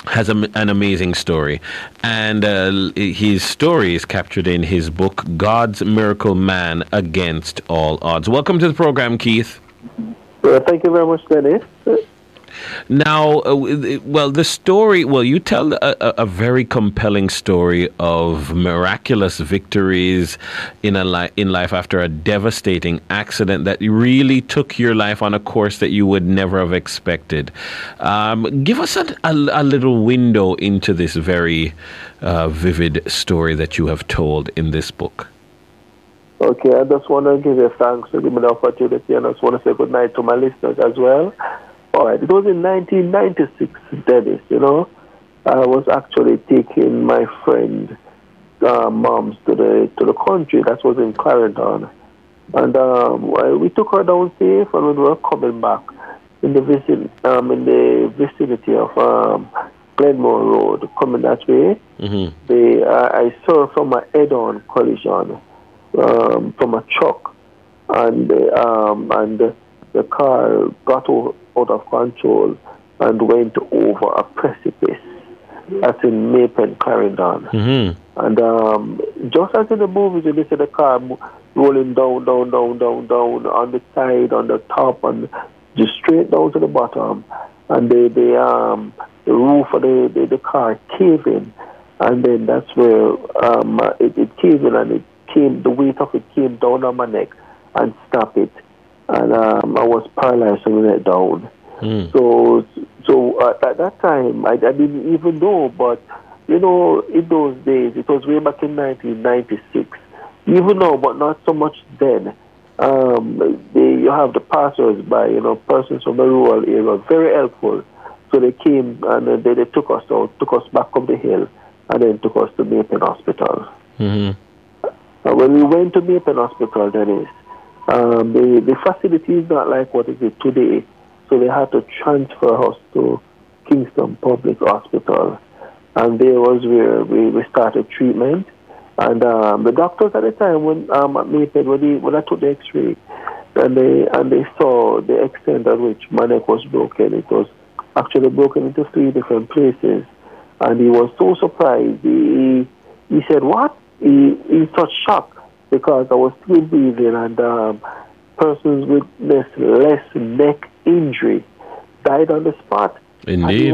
has an amazing story, and his story is captured in his book, God's Miracle Man Against All Odds. Welcome to the program, Keith. Thank you very much, Dennis. Now, the story, you tell a very compelling story of miraculous victories in life after a devastating accident that really took your life on a course that you would never have expected. Give us a little window into this very vivid story that you have told in this book. Okay, I just want to give you thanks for giving me the opportunity, and I just want to say good night to my listeners as well. All right, it was in 1996, Dennis, I was actually taking my friend moms to the country that was in Clarendon. And we took her down safe, and when we were coming back in the vicinity of Glenmore Road, coming that way, I saw from a head-on collision from a truck, and the car got out of control and went over a precipice. That's in Mapen, Clarendon. And just as in the movies, you see the car rolling down on the side, on the top, and just straight down to the bottom. And the roof of the car caved in, and then that's where it caved in, and the weight of it came down on my neck and snapped it. And I was paralyzed from the neck down. So at that time, I didn't even know, but, in those days, it was way back in 1996. Even now, but not so much then. You have the passers-by, persons from the rural area, very helpful. So they came and they took us out, took us back up the hill, and then took us to Mapen Hospital. When we went to Mapen Hospital, Dennis, the facility is not like what it is today, so they had to transfer us to Kingston Public Hospital, and there was where we started treatment. And the doctors at the time when at Mapen, when I took the X-ray, and they saw the extent at which my neck was broken. It was actually broken into 3 different places, and he was so surprised. He said, "What?" He such shock because I was still breathing, and persons with less neck injury died on the spot. Indeed.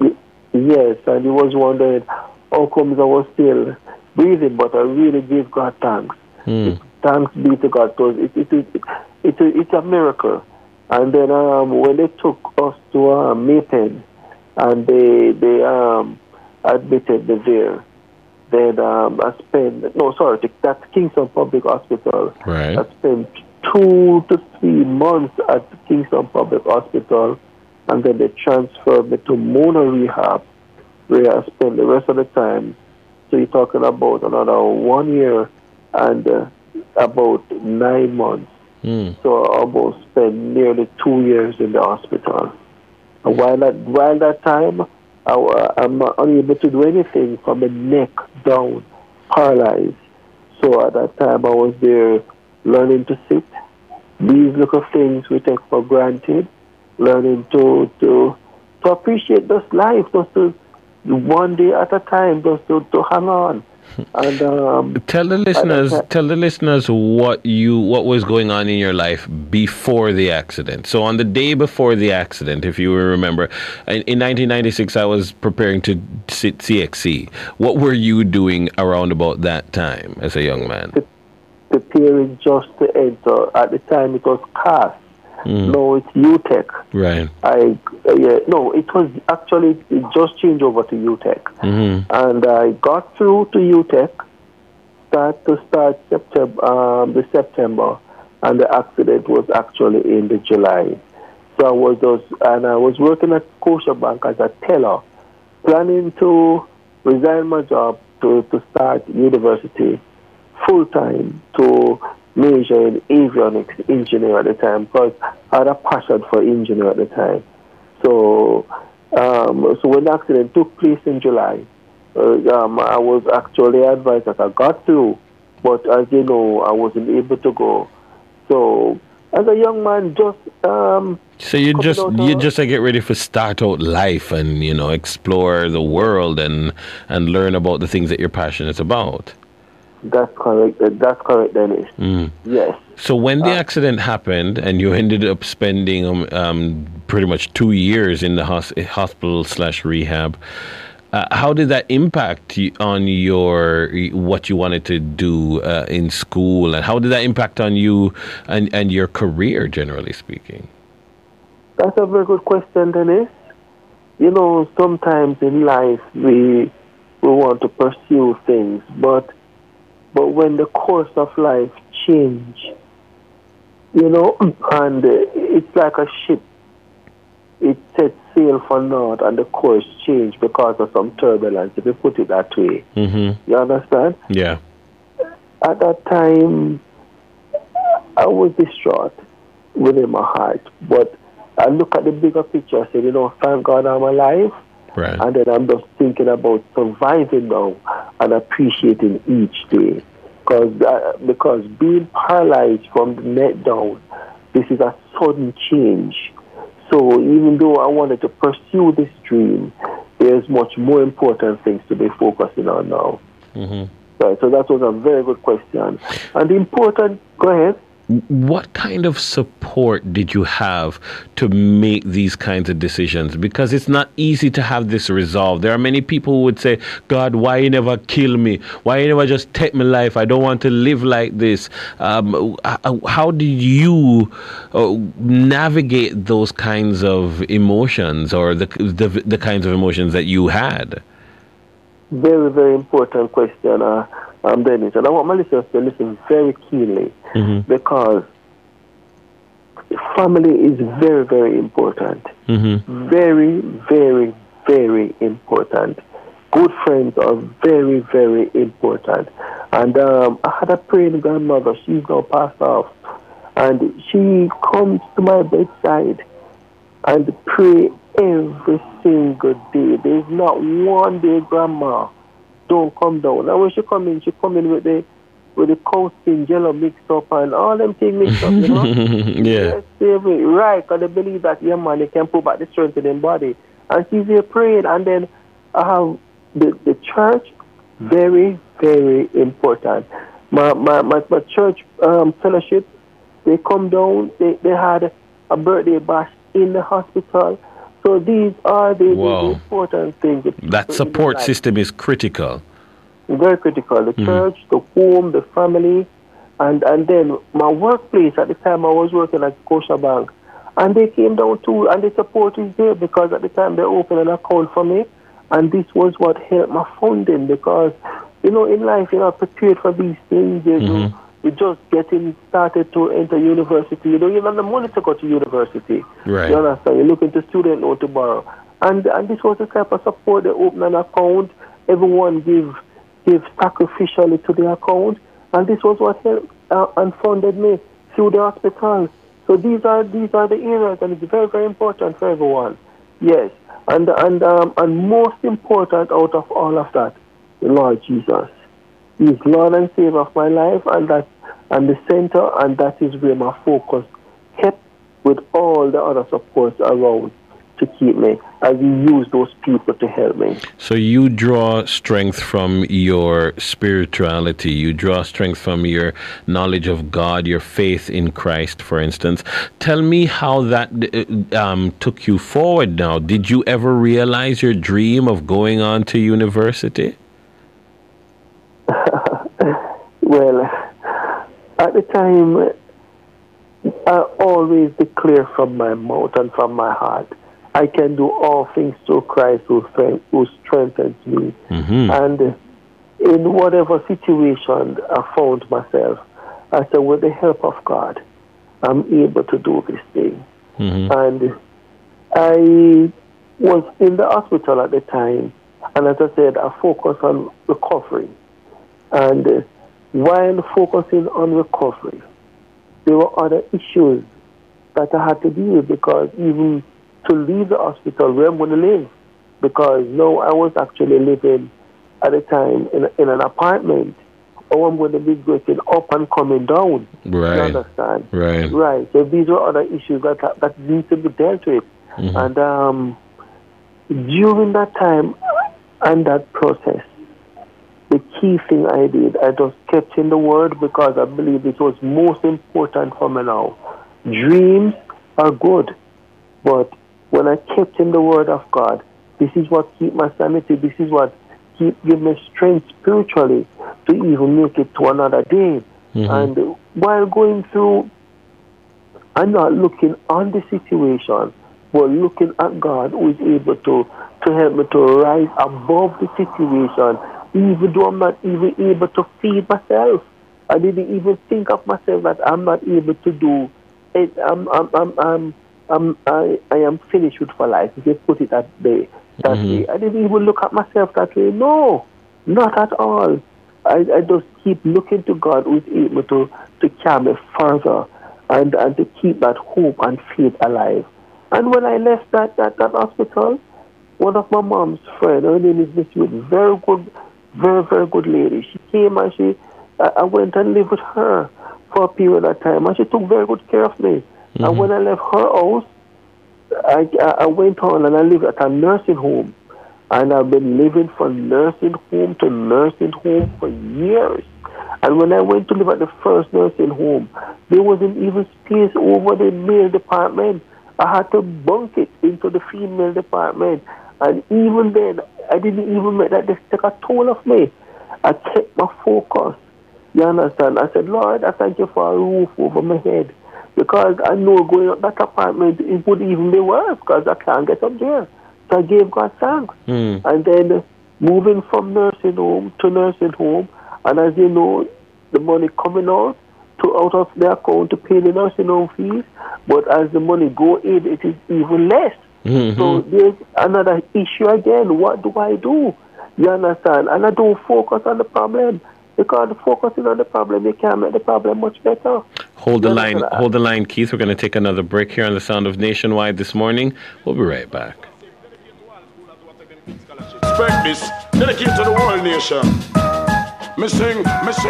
And he was wondering how comes I was still breathing, but I really give God thanks. Thanks be to God, because it's a miracle. And then when they took us to Mapen, and they admitted me there, then that's Kingston Public Hospital. Right. I spent 2 to 3 months at Kingston Public Hospital, and then they transferred me to Mona Rehab, where I spent the rest of the time. So you're talking about another 1 year and about 9 months. So I almost spent nearly 2 years in the hospital. And while that time, I'm not unable to do anything from the neck down, paralyzed. So at that time, I was there learning to sit. These little things we take for granted, learning to appreciate this life, just to one day at a time, just to hang on. And tell the listeners what was going on in your life before the accident. So on the day before the accident, if you remember, in 1996, I was preparing to sit CXC. What were you doing around about that time as a young man? Preparing just to enter. At the time, it was CAS. No, it's UTEC. Right. It just changed over to UTEC. And I got through to UTEC, start September, and the accident was actually in the July. So I was working at Scotiabank as a teller, planning to resign my job to start university full-time to major in avionics engineer at the time, because I had a passion for engineer at the time. So when the accident took place in July, I was actually advised that I got through, but as you know, I wasn't able to go. So as a young man, just So you just like get ready for start out life and explore the world and learn about the things that you're passionate about. That's correct. That's correct, Dennis. Yes. So when the accident happened and you ended up spending pretty much 2 years in the hospital/rehab, how did that impact on what you wanted to do in school, and how did that impact on you and your career, generally speaking? That's a very good question, Dennis. Sometimes in life we want to pursue things, but when the course of life change, and it's like a ship. It sets sail for north and the course changed because of some turbulence, if you put it that way. Mm-hmm. You understand? Yeah. At that time, I was distraught within my heart. But I look at the bigger picture. I said, thank God I'm alive. Right. And then I'm just thinking about surviving now and appreciating each day. Because being paralyzed from the neck down, this is a sudden change. So even though I wanted to pursue this dream, there's much more important things to be focusing on now. Mm-hmm. Right, so that was a very good question. And go ahead. What kind of support did you have to make these kinds of decisions? Because it's not easy to have this resolved. There are many people who would say, God, why you never kill me? Why you never just take my life? I don't want to live like this. How did you navigate those kinds of emotions, or the kinds of emotions that you had? Very, very important question, Dennis. And I want my listeners to listen very keenly, because family is very, very important. Mm-hmm. Very, very, very important. Good friends are very, very important. And I had a praying grandmother. She's now passed off. And she comes to my bedside and pray every single day. There's not one day grandma don't come down. And when she come in with the cow skin jello mixed up and all them things mixed up, Yeah. Yes, right, because they believe that, man, they can put back the strength in their body. And she's here praying. And then I have the church, very, very important. My church fellowship, they come down, they had a birthday bash in the hospital. So these are the important things. That support system is critical. Very critical. The church, the home, the family, and then my workplace. At the time I was working at Scotiabank, and they came down too, and the support is there because at the time they opened an account for me, and this was what helped my funding, because in life you're not prepared for these things. You're just getting started to enter university. You don't even have the money to go to university. Right. You understand? You're looking to student loan to borrow. And this was the type of support. They open an account. Everyone give sacrificially to the account. And this was what helped and funded me through the hospital. So these are the areas, and it's very, very important for everyone. Yes. And most important out of all of that, the Lord Jesus. He is Lord and Savior of my life, and the center, and that is where my focus kept, with all the other supports around to keep me, as you use those people to help me. So you draw strength from your spirituality. You draw strength from your knowledge of God, your faith in Christ, for instance. Tell me how that took you forward now. Did you ever realize your dream of going on to university? Well, at the time, I always declare from my mouth and from my heart, I can do all things through Christ who strengthens me. Mm-hmm. And in whatever situation I found myself, I said, with the help of God, I'm able to do this thing. Mm-hmm. And I was in the hospital at the time, and as I said, I focused on recovery. And while focusing on recovery, there were other issues that I had to deal with, because even to leave the hospital, where I'm going to live, because now I was actually living at the time in an apartment how I'm going to be getting up and coming down. Right. You understand? Right. Right. So these are other issues that need to be dealt with. And during that time and that process, the key thing I did, I just kept in the Word because I believe it was most important for me now. Dreams are good, but when I kept in the Word of God, this is what keep my sanity. This is what give me strength spiritually to even make it to another day. And while going through, I'm not looking on the situation, but looking at God who is able to help me to rise above the situation, even though I'm not even able to feed myself. I didn't even think of myself that I'm not able to do it. I am finished with for life, if you put it that way. I didn't even look at myself that way. No, not at all. I just keep looking to God who is able to carry me further and to keep that hope and faith alive. And when I left that hospital, one of my mom's friends, her name is Miss Wood, very good, very, very good lady. She came and I went and lived with her for a period of time, and she took very good care of me. And when I left her house, I went on and I lived at a nursing home. And I've been living from nursing home to nursing home for years. And when I went to live at the first nursing home, there wasn't even space over the male department. I had to bunk it into the female department. And even then, I didn't even make that this take a toll of me. I kept my focus. You understand? I said, Lord, I thank you for a roof over my head. Because I know going up that apartment, it would even be worse because I can't get up there. So I gave God thanks. And then moving from nursing home to nursing home, and as you know, the money coming out of the account to pay the nursing home fees, but as the money go in, it is even less. So there's another issue again. What do I do? You understand? And I don't focus on the problem. Because focusing on the problem, you can make the problem much better. Hold the line, Keith. We're going to take another break here on the Sound of Nationwide this morning. We'll be right back. Respect this, dedicate to the whole nation. Missing.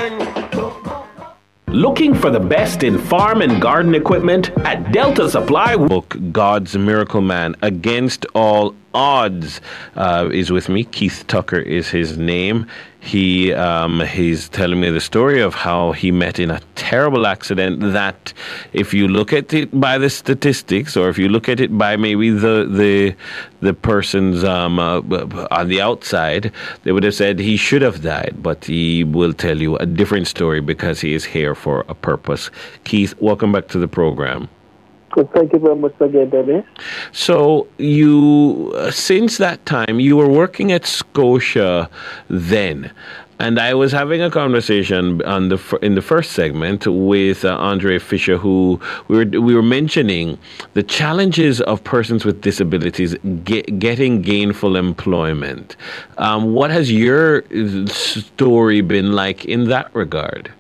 Looking for the best in farm and garden equipment? At Delta Supply, book God's Miracle Man Against All Odds is with me. Keith Tucker is his name. He's telling me the story of how he met in a terrible accident that, if you look at it by the statistics, or if you look at it by maybe the person's on the outside, they would have said he should have died. But he will tell you a different story because he is here for a purpose. Keith, welcome back to the program. Thank you very much again, Dennis. So you, since that time, you were working at Scotia then, and I was having a conversation in the first segment with Andre Fisher, who we were mentioning the challenges of persons with disabilities getting gainful employment. What has your story been like in that regard?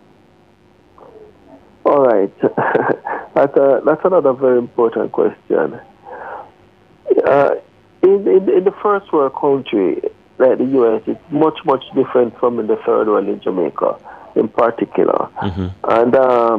All right. That's another very important question. In the first world country, like the U.S., it's much, much different from in the third world in Jamaica in particular. And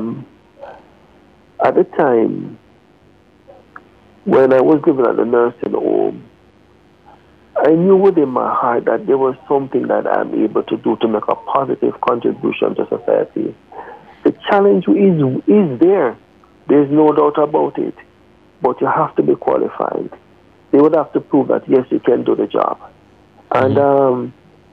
at the time, when I was living at the nursing home, I knew within my heart that there was something that I'm able to do to make a positive contribution to society. The challenge is there. There's no doubt about it. But you have to be qualified. They would have to prove that, yes, you can do the job. And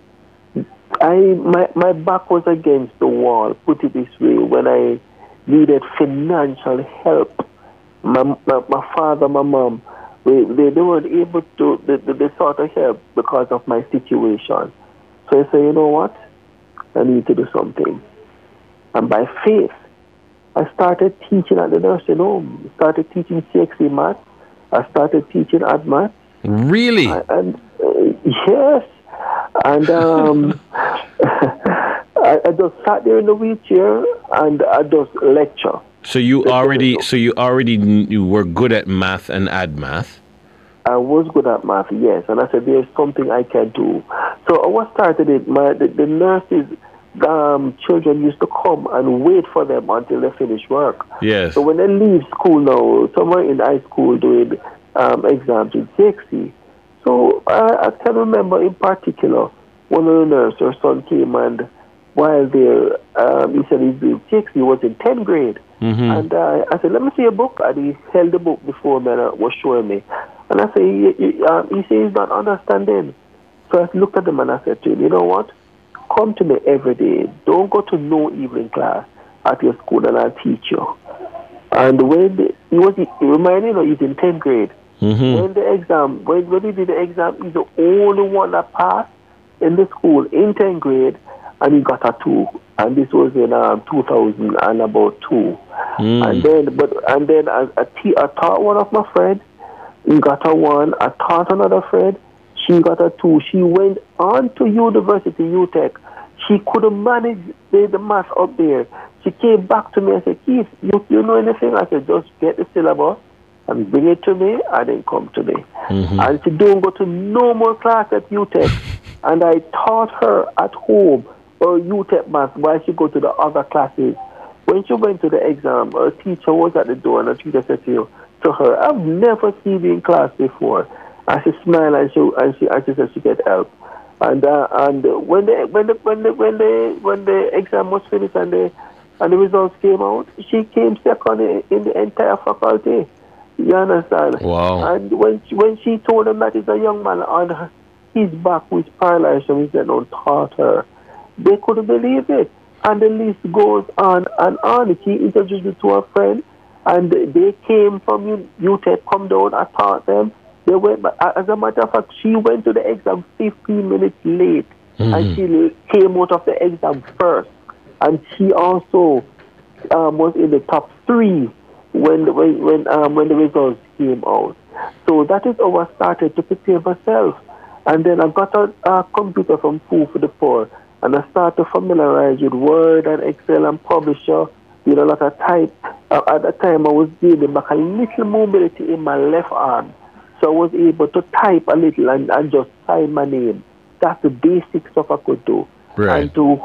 my back was against the wall, put it this way, when I needed financial help. My father, my mom, they weren't able to, they sort of help because of my situation. So I said, you know what? I need to do something. And by faith, I started teaching at the nursing home. I started teaching CXC math. I started teaching art math. Really? Yes. And I just sat there in the wheelchair and I just lecture. So you were good at math and ad math? I was good at math, yes. And I said, there's something I can do. So what started it, the nurses, children used to come and wait for them until they finish work. Yes. So when they leave school now, somewhere in high school doing exams in TXC. So I can remember in particular, one of the nurses, her son came and while there, he said he's doing TXC, he was in 10th grade. And I said, let me see a book. And he held the book before me and was showing me. And I said, he said he's not understanding. So I looked at him and I said to him, you know what? Come to me every day. Don't go to no evening class at your school and I'll teach you. And when he reminded me, he's in 10th grade. When the exam, when he did the exam, he's the only one that passed in the school in 10th grade, and he got a 2. And this was in 2000 and about 2. And then I taught one of my friends. He got a 1. I taught another friend. She got a 2. She went on to University, UTech. She couldn't manage the math up there. She came back to me and said, Keith, you know anything? I said, just get the syllabus and bring it to me and then come to me. And she don't go to no more class at UTech. And I taught her at home her UTech math while she go to the other classes. When she went to the exam, her teacher was at the door and the teacher said to her, I've never seen you in class before. And she smiled and she said she get help. And when the exam was finished and the results came out, she came second in the entire faculty. You understand? Wow. And when she told him that it's a young man on his back with paralyzed, he said, no, taught her. They couldn't believe it. And the list goes on and on. She introduced me to her friend, and they came from UTech, come down, I taught them. They went, as a matter of fact, she went to the exam 15 minutes late, and she came out of the exam first. And she also was in the top 3 when the results came out. So that is how I started to prepare myself. And then I got a computer from Food for the Poor, and I started to familiarize with Word and Excel and Publisher, with a lot of type. At the time, I was gaining back a little mobility in my left arm. So I was able to type a little and just sign my name. That's the basic stuff I could do. Right. And to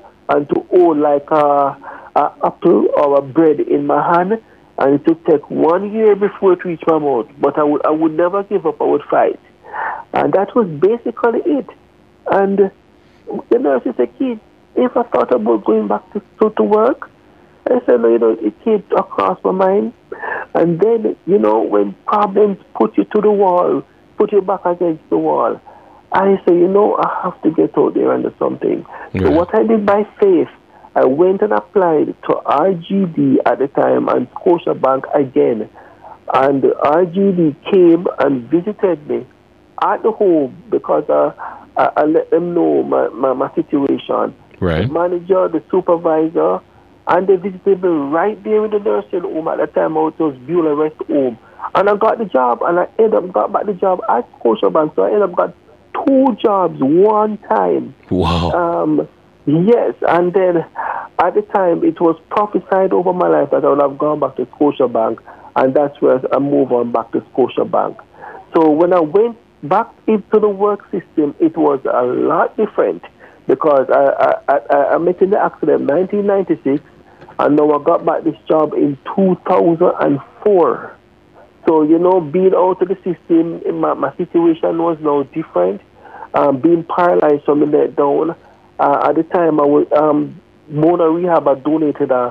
hold like a apple or a bread in my hand, and it would take 1 year before it reached my mouth. But I would never give up. I would fight. And that was basically it. And the nurse said, Keith, if I thought about going back to work, I said, no, it came across my mind. And then, when problems put you to the wall, put you back against the wall, I said, I have to get out there and do something. Yeah. So what I did by faith, I went and applied to RGD at the time and Scotiabank again. And RGD came and visited me at the home because I let them know my situation. Right. The manager, the supervisor, and they visited me right there in the nursing home. At the time, I was Beulah Rest Home. And I got the job, and I ended up got back the job at Scotiabank. So I ended up got 2 jobs one time. Wow. Yes, and then at the time, it was prophesied over my life that I would have gone back to Scotiabank, and that's where I moved on back to Scotiabank. So when I went back into the work system, it was a lot different because I met in the accident in 1996, and now I got back this job in 2004. So, being out of the system, my situation was now different. Being paralyzed from the neck down. At the time, I was Mona Rehab had donated a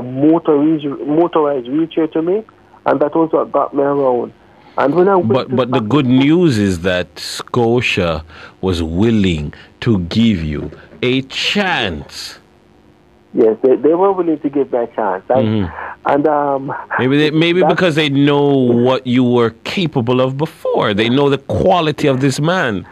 motorized wheelchair to me, and that was what got me around. And when I but the good news is that Scotia was willing to give you a chance. Yes, they were willing to give me a chance. And maybe because they know what you were capable of before. They know the quality of this man.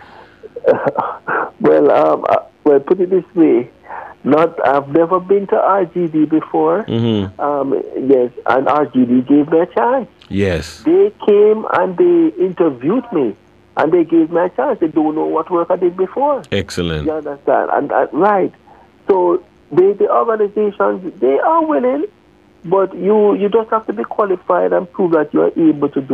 Well, put it this way. I've never been to RGD before. Yes, and RGD gave me a chance. Yes. They came and they interviewed me, and they gave me a chance. They don't know what work I did before. Excellent. You understand? And right. So the organizations, they are willing, but you just have to be qualified and prove that you are able to do the work. And when I went back to Scotia, Dennis,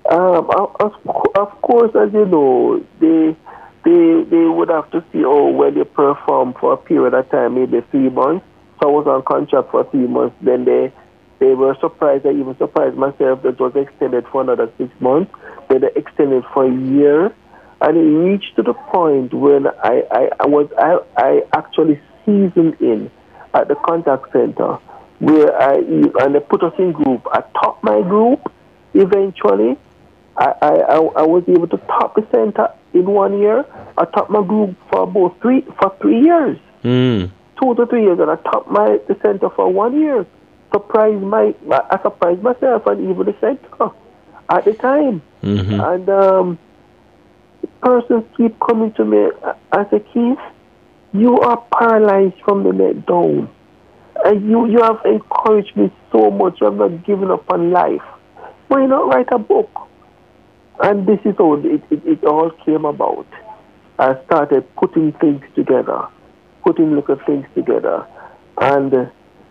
Of course, as you know, they would have to see, oh, when they perform for a period of time, maybe 3 months. So I was on contract for 3 months. Then they were surprised. I even surprised myself that it was extended for another 6 months. Then they extended for a year. And it reached to the point when I actually seasoned in at the contact center, where and they put us in group. I topped my group eventually. I was able to top the center in 1 year. I topped my group for about 3 years. 2 to 3 years, and I topped the center for 1 year. I surprised myself and even the center at the time. Mm-hmm. And persons keep coming to me as a Keith, you are paralyzed from the neck down. And you have encouraged me so much. You have not given up on life. Why not write a book? And this is how it all came about. I started putting things together, putting little things together. And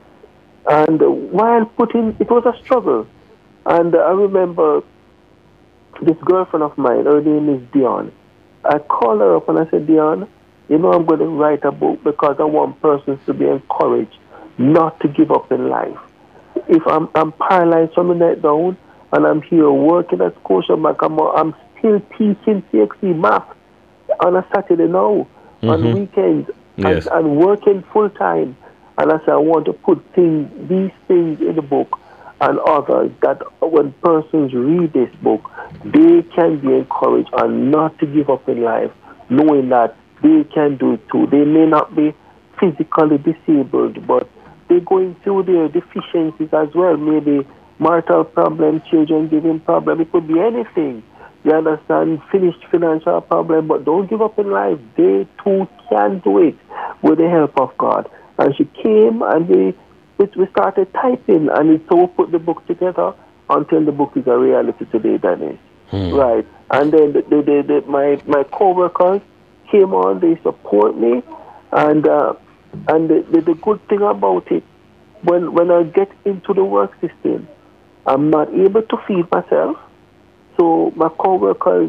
while putting, it was a struggle. And I remember this girlfriend of mine, her name is Dion. I called her up and I said, Dion, you know I'm going to write a book because I want persons to be encouraged not to give up in life. If I'm paralyzed from the neck down and I'm here working at Scotiabank, I'm still teaching CXC math on a Saturday now, on weekends, yes. and working full time. And I said, I want to put these things in the book and others that when persons read this book, they can be encouraged and not to give up in life, knowing that they can do it too. They may not be physically disabled, but they're going through their deficiencies as well. Maybe marital problem, children giving problem. It could be anything. You understand? Finished financial problem, but don't give up in life. They too can do it with the help of God. And she came and we started typing, and so we put the book together until the book is a reality today, Dennis. Right. And then my co-workers came on, they support me, and the good thing about it, when I get into the work system, I'm not able to feed myself, so my co-workers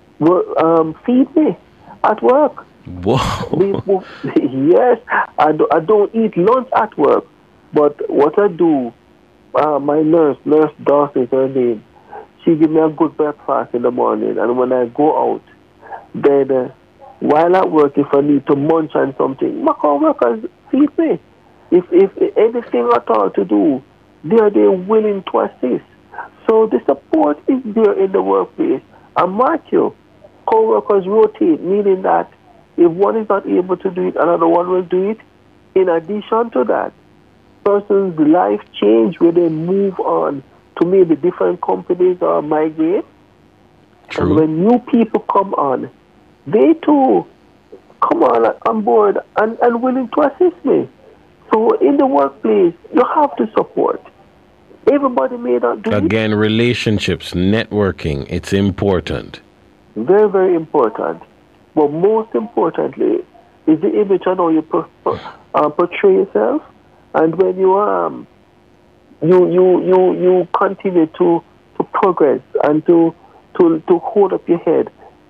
feed me at work. Whoa. Yes, I don't eat lunch at work, but what I do, my nurse Dawson is her name, she give me a good breakfast in the morning, and when I go out, then while at work, if I need to munch on something, my co-workers feed me. If anything at all to do, they're willing to assist. So the support is there in the workplace. And mark you, co-workers rotate, meaning that if one is not able to do it, another one will do it. In addition to that, person's life change where they move on to maybe different companies or migrate. True. And when new people come on, they too come on board and willing to assist me. So in the workplace, you have to support. Everybody may not do it. Again, relationships, networking, it's important. Very, very important. But most importantly, is the image and how you portray yourself. And when you continue to progress and to hold up your head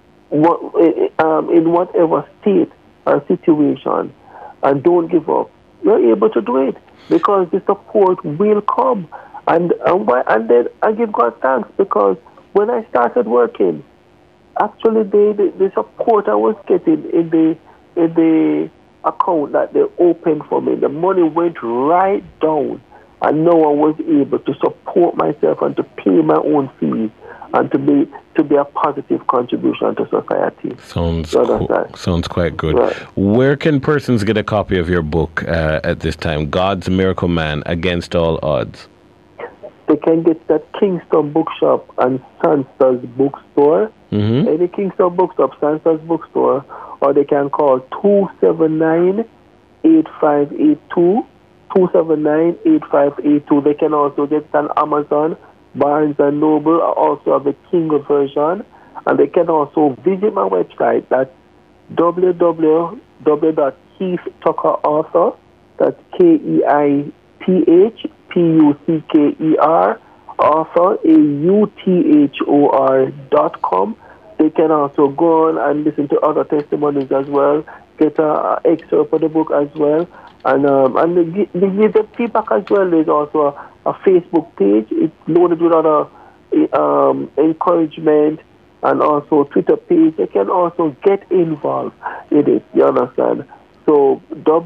in whatever state or situation, and don't give up, you're able to do it because the support will come. And then I give God thanks because when I started working, actually the support I was getting in the account that they opened for me, the money went right down, and now I was able to support myself and to pay my own fees and to be a positive contribution to society. Sounds cool. Sounds quite good. Right. Where can persons get a copy of your book at this time? God's Miracle Man, Against All Odds. They can get that Kingston Bookshop and Sansa's Bookstore. Mm-hmm. Any Kingston Bookshop, Sansa's Bookstore, or they can call 279-8582. 279-8582. They can also get it on Amazon, Barnes & Noble. I also have the Kindle version. And they can also visit my website. That's www.KeithTuckerAuthor. That's KeithPucker author, author.com. They can also go on and listen to other testimonies as well, get an excerpt of the book as well, and they give the feedback as well. There's also a Facebook page. It's loaded with other encouragement, and also Twitter page. They can also get involved in it, you understand? So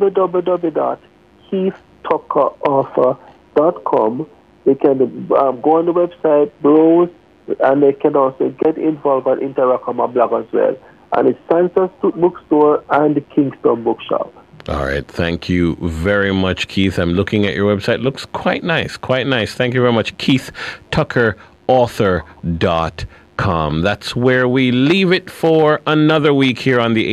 www.keithtuckerauthor.com. They can go on the website, browse, and they can also get involved and interact on my blog as well. And it's Sansa's Bookstore and the Kingston Bookshop. All right. Thank you very much, Keith. I'm looking at your website. Looks quite nice. Quite nice. Thank you very much. KeithTuckerAuthor.com. That's where we leave it for another week here on the